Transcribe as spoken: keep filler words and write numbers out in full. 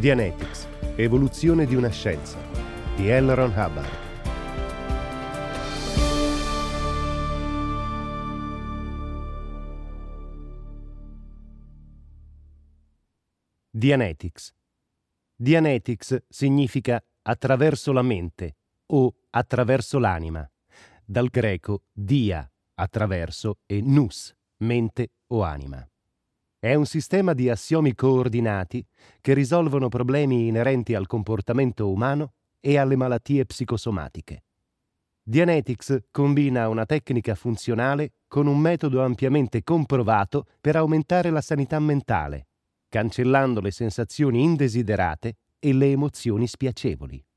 Dianetics, evoluzione di una scienza, di L. Ron Hubbard. Dianetics. Dianetics significa attraverso la mente o attraverso l'anima, dal greco dia, attraverso, e nous, mente o anima. È un sistema di assiomi coordinati che risolvono problemi inerenti al comportamento umano e alle malattie psicosomatiche. Dianetics combina una tecnica funzionale con un metodo ampiamente comprovato per aumentare la sanità mentale, cancellando le sensazioni indesiderate e le emozioni spiacevoli.